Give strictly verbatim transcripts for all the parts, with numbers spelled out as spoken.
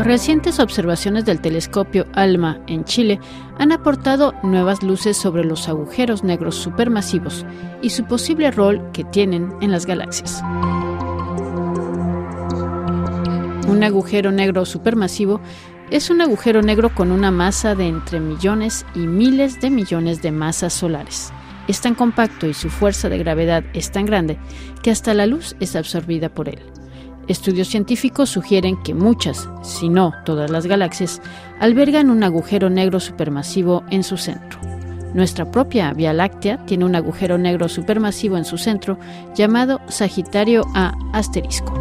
Recientes observaciones del telescopio ALMA en Chile han aportado nuevas luces sobre los agujeros negros supermasivos y su posible rol que tienen en las galaxias. Un agujero negro supermasivo es un agujero negro con una masa de entre millones y miles de millones de masas solares. Es tan compacto y su fuerza de gravedad es tan grande que hasta la luz es absorbida por él. Estudios científicos sugieren que muchas, si no todas las galaxias, albergan un agujero negro supermasivo en su centro. Nuestra propia Vía Láctea tiene un agujero negro supermasivo en su centro llamado Sagitario A asterisco.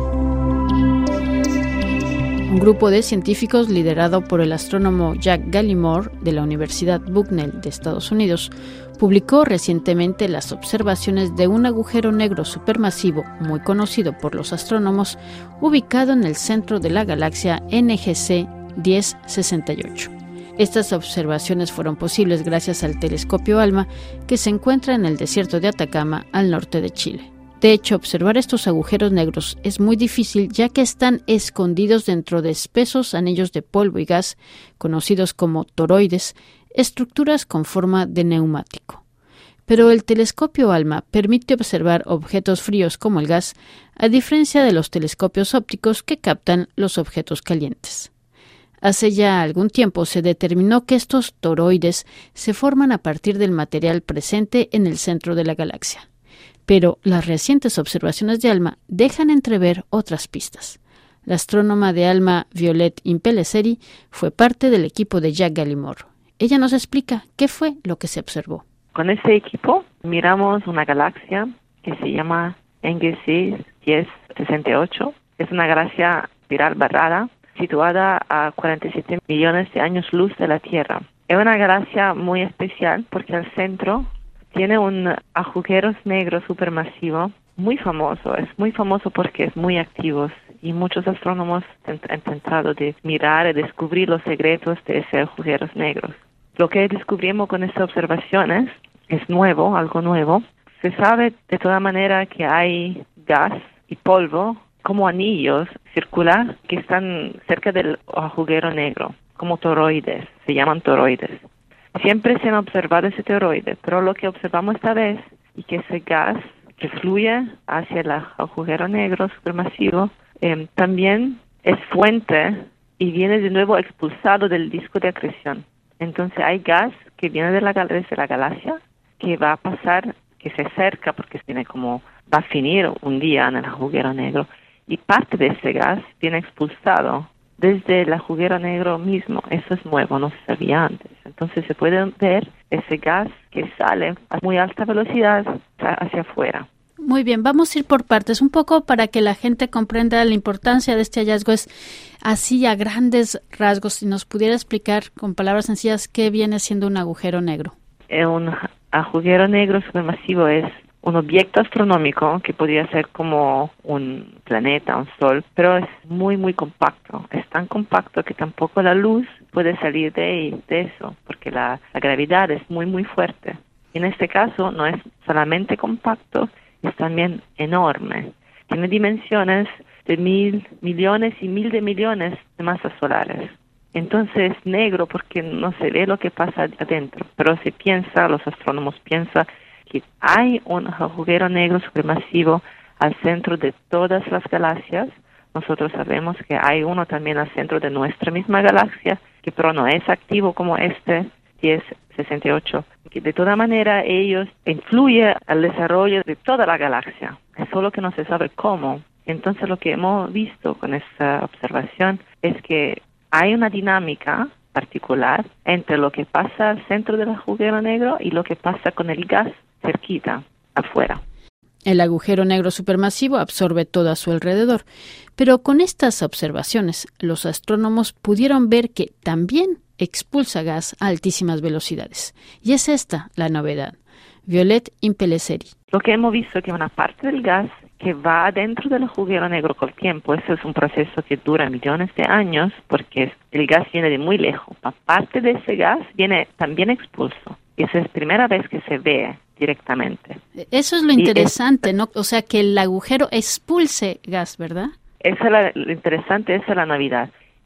Un grupo de científicos liderado por el astrónomo Jack Gallimore de la Universidad Bucknell de Estados Unidos publicó recientemente las observaciones de un agujero negro supermasivo muy conocido por los astrónomos ubicado en el centro de la galaxia N G C diez sesenta y ocho. Estas observaciones fueron posibles gracias al telescopio ALMA que se encuentra en el desierto de Atacama al norte de Chile. De hecho, observar estos agujeros negros es muy difícil ya que están escondidos dentro de espesos anillos de polvo y gas, conocidos como toroides, estructuras con forma de neumático. Pero el telescopio ALMA permite observar objetos fríos como el gas, a diferencia de los telescopios ópticos que captan los objetos calientes. Hace ya algún tiempo se determinó que estos toroides se forman a partir del material presente en el centro de la galaxia. Pero las recientes observaciones de ALMA dejan entrever otras pistas. La astrónoma de ALMA, Violette Impellizzeri, fue parte del equipo de Jack Gallimore. Ella nos explica qué fue lo que se observó. Con este equipo miramos una galaxia que se llama N G C diez sesenta y ocho. Es una galaxia espiral barrada situada a cuarenta y siete millones de años luz de la Tierra. Es una galaxia muy especial porque al centro tiene un agujero negro supermasivo muy famoso. Es muy famoso porque es muy activo y muchos astrónomos han intentado de mirar y descubrir los secretos de ese agujero negro. Lo que descubrimos con estas observaciones es nuevo, algo nuevo. Se sabe de toda manera que hay gas y polvo como anillos circulares que están cerca del agujero negro, como toroides, se llaman toroides. Siempre se han observado ese toroide, pero lo que observamos esta vez es que ese gas que fluye hacia el agujero negro supermasivo eh, también es fuente y viene de nuevo expulsado del disco de acreción. Entonces hay gas que viene de la, de la galaxia que va a pasar, que se acerca porque tiene como, va a finir un día en el agujero negro y parte de ese gas viene expulsado desde el agujero negro mismo. Eso es nuevo, no se sabía antes. Entonces se puede ver ese gas que sale a muy alta velocidad hacia afuera. Muy bien, vamos a ir por partes un poco para que la gente comprenda la importancia de este hallazgo. Es así a grandes rasgos, si nos pudiera explicar con palabras sencillas qué viene siendo un agujero negro. Un agujero negro supermasivo es un objeto astronómico que podría ser como un planeta, un sol, pero es muy, muy compacto. Es tan compacto que tampoco la luz puede salir de, de eso, porque la, la gravedad es muy, muy fuerte. En este caso no es solamente compacto, es también enorme. Tiene dimensiones de mil millones y mil de millones de masas solares. Entonces es negro porque no se ve lo que pasa adentro, pero se piensa, los astrónomos piensan que hay un agujero negro supermasivo al centro de todas las galaxias. Nosotros sabemos que hay uno también al centro de nuestra misma galaxia, que pero no es activo como este diez sesenta y ocho. Que de toda manera ellos influyen al desarrollo de toda la galaxia. Es solo que no se sabe cómo. Entonces lo que hemos visto con esta observación es que hay una dinámica particular entre lo que pasa al centro del agujero negro y lo que pasa con el gas cerquita, afuera. El agujero negro supermasivo absorbe todo a su alrededor, pero con estas observaciones los astrónomos pudieron ver que también expulsa gas a altísimas velocidades. Y es esta la novedad. Violette Impellizzeri. Lo que hemos visto es que una parte del gas que va adentro del agujero negro con el tiempo, eso es un proceso que dura millones de años porque el gas viene de muy lejos. Parte de ese gas viene también expulso. Y esa es la primera vez que se ve directamente. Eso es lo interesante, ¿no? O sea, que el agujero expulse gas, ¿verdad? Eso es la, lo interesante, esa es la novedad.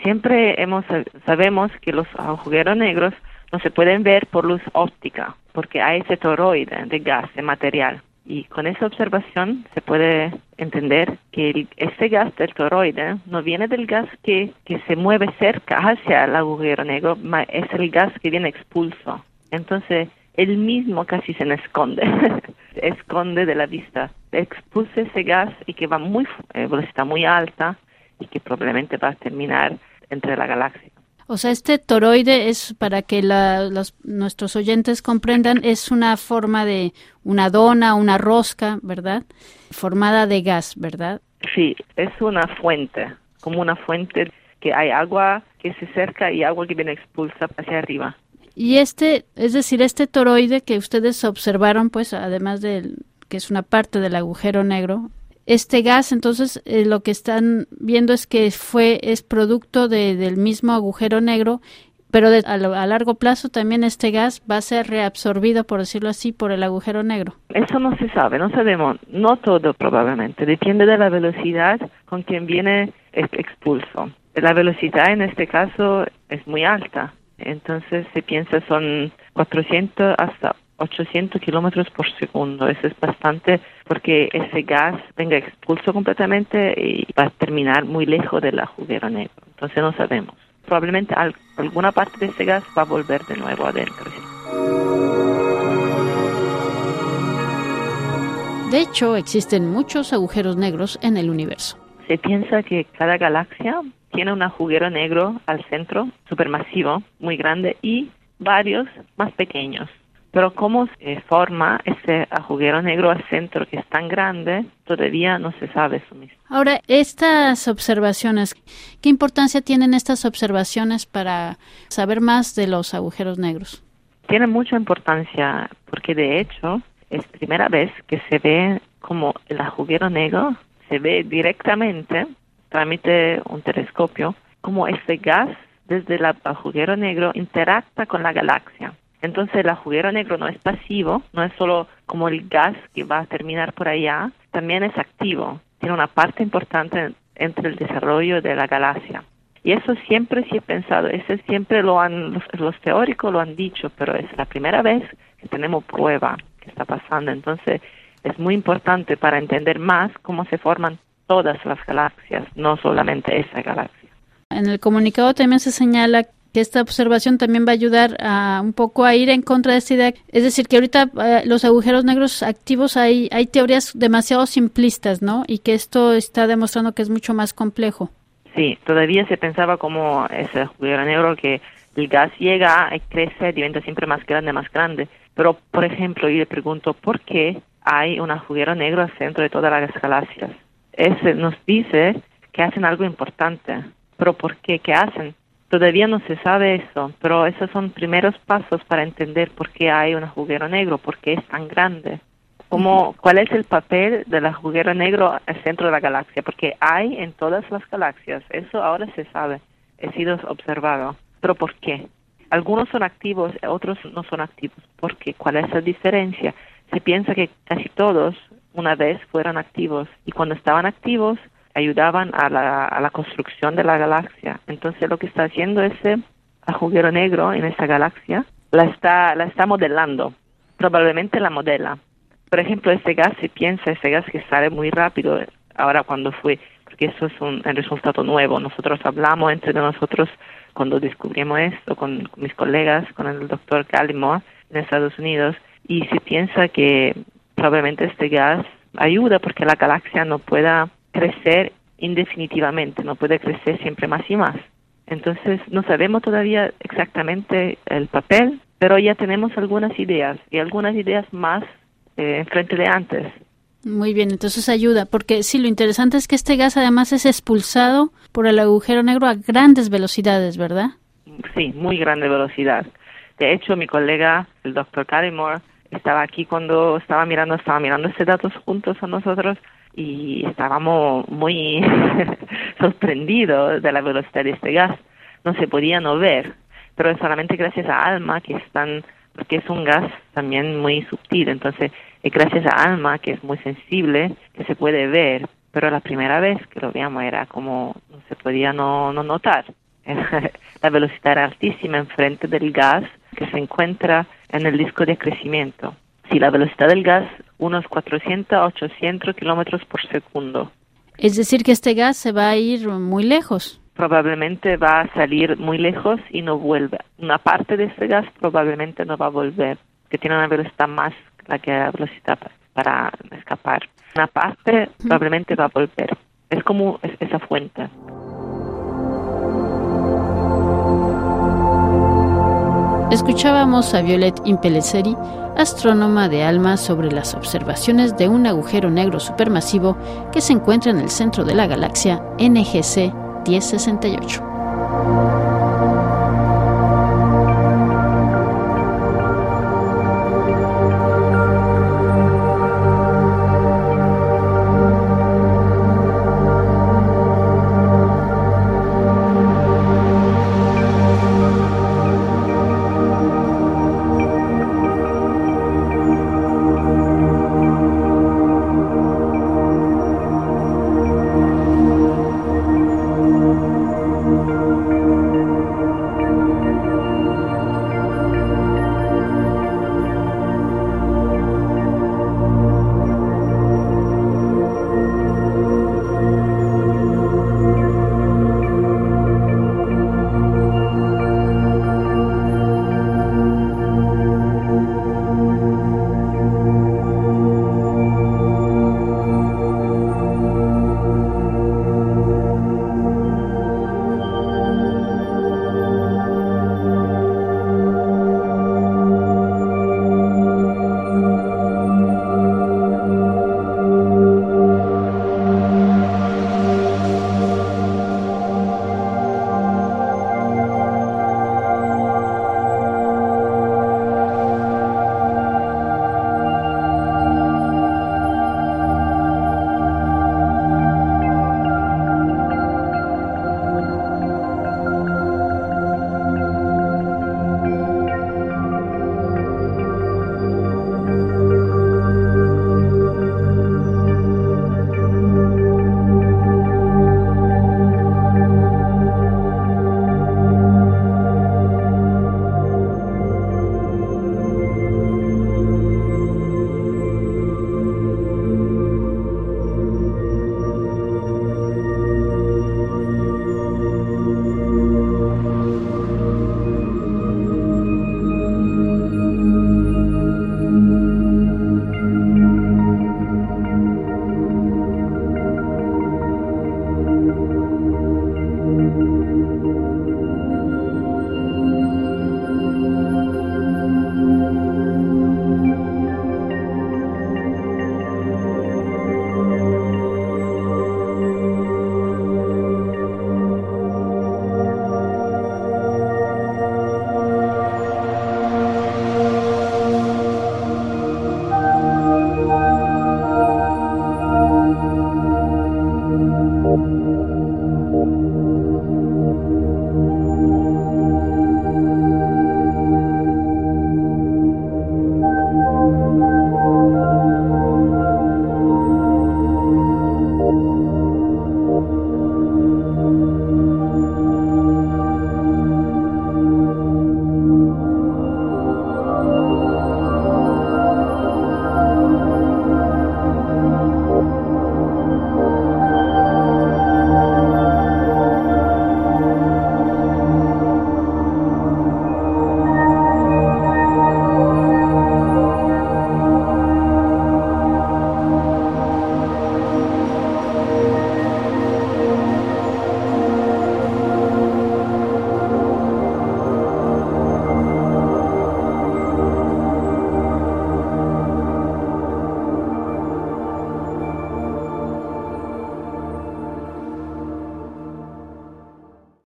siempre hemos sabemos que los agujeros negros no se pueden ver por luz óptica, porque hay ese toroide de gas, de material. Y con esa observación se puede entender que el, este gas del toroide no viene del gas que, que se mueve cerca hacia el agujero negro, es el gas que viene expulso. Entonces, él mismo casi se esconde, se esconde de la vista. Expulsa ese gas y que va muy eh, velocidad muy alta y que probablemente va a terminar entre la galaxia. O sea, este toroide es, para que la, los, nuestros oyentes comprendan, es una forma de una dona, una rosca, ¿verdad? Formada de gas, ¿verdad? Sí, es una fuente, como una fuente que hay agua que se acerca y agua que viene expulsa hacia arriba. Y este, es decir, este toroide que ustedes observaron, pues, además de que es una parte del agujero negro, este gas, entonces, eh, lo que están viendo es que fue es producto de, del mismo agujero negro, pero de, a, lo, a largo plazo también este gas va a ser reabsorbido, por decirlo así, por el agujero negro. Eso no se sabe, no sabemos, no todo probablemente, depende de la velocidad con que viene este expulso. La velocidad en este caso es muy alta, entonces se piensa son cuatrocientos hasta ochocientos kilómetros por segundo. Eso es bastante porque ese gas venga expulso completamente y va a terminar muy lejos del agujero negro. Entonces no sabemos. Probablemente al, alguna parte de ese gas va a volver de nuevo adentro. De hecho, existen muchos agujeros negros en el universo. Se piensa que cada galaxia tiene un agujero negro al centro, supermasivo, muy grande, y varios más pequeños. Pero cómo se forma ese agujero negro al centro que es tan grande, todavía no se sabe eso mismo. Ahora, estas observaciones, ¿qué importancia tienen estas observaciones para saber más de los agujeros negros? Tiene mucha importancia porque de hecho es la primera vez que se ve como el agujero negro se ve directamente, trámite un telescopio, como este gas desde el agujero negro interactúa con la galaxia. Entonces el agujero negro no es pasivo, no es solo como el gas que va a terminar por allá, también es activo, tiene una parte importante entre el desarrollo de la galaxia. Y eso siempre se ha pensado, eso siempre lo han, los, los teóricos lo han dicho, pero es la primera vez que tenemos prueba que está pasando. Entonces es muy importante para entender más cómo se forman todas las galaxias, no solamente esa galaxia. En el comunicado también se señala que esta observación también va a ayudar a un poco a ir en contra de esta idea. Es decir, que ahorita eh, los agujeros negros activos hay, hay teorías demasiado simplistas, ¿no? Y que esto está demostrando que es mucho más complejo. Sí, todavía se pensaba como ese agujero negro que el gas llega, crece, diventa siempre más grande, más grande. Pero, por ejemplo, yo le pregunto, ¿por qué hay un agujero negro al centro de todas las galaxias? Ese nos dice que hacen algo importante. ¿Pero por qué? ¿Qué hacen? Todavía no se sabe eso, pero esos son primeros pasos para entender por qué hay un agujero negro, por qué es tan grande. Como, ¿cuál es el papel del agujero negro al centro de la galaxia? Porque hay en todas las galaxias, eso ahora se sabe, ha sido observado. ¿Pero por qué? Algunos son activos, otros no son activos. ¿Por qué? ¿Cuál es la diferencia? Se piensa que casi todos una vez fueron activos y cuando estaban activos ayudaban a la, a la construcción de la galaxia. Entonces lo que está haciendo ese agujero negro en esa galaxia, la está, la está modelando. Probablemente la modela. Por ejemplo, este gas, se piensa, este gas que sale muy rápido, ahora cuando fue, porque eso es un, un resultado nuevo. Nosotros hablamos entre nosotros cuando descubrimos esto con, con mis colegas, con el doctor Gallimore en Estados Unidos, y se piensa que probablemente este gas ayuda porque la galaxia no pueda crecer indefinitivamente, no puede crecer siempre más y más. Entonces, no sabemos todavía exactamente el papel, pero ya tenemos algunas ideas, y algunas ideas más eh, enfrente de antes. Muy bien, entonces ayuda, porque sí, lo interesante es que este gas además es expulsado por el agujero negro a grandes velocidades, ¿verdad? Sí, muy grande velocidad. De hecho, mi colega, el doctor Gallimore, estaba aquí cuando estaba mirando, estaba mirando estos datos juntos a nosotros, y estábamos muy sorprendidos de la velocidad de este gas. No se podía no ver, pero es solamente gracias a ALMA que están, porque es un gas también muy sutil, entonces es gracias a ALMA que es muy sensible, que se puede ver, pero la primera vez que lo veíamos era como no se podía no, no notar. La velocidad era altísima enfrente del gas que se encuentra en el disco de crecimiento. Si la velocidad del gas, unos cuatrocientos a ochocientos kilómetros por segundo. Es decir, que este gas se va a ir muy lejos. Probablemente va a salir muy lejos y no vuelve. Una parte de este gas probablemente no va a volver, que tiene una velocidad más la que la velocidad para escapar. Una parte probablemente va a volver. Es como esa fuente. Escuchábamos a Violet Impellizzeri, astrónoma de ALMA, sobre las observaciones de un agujero negro supermasivo que se encuentra en el centro de la galaxia N G C diez sesenta y ocho.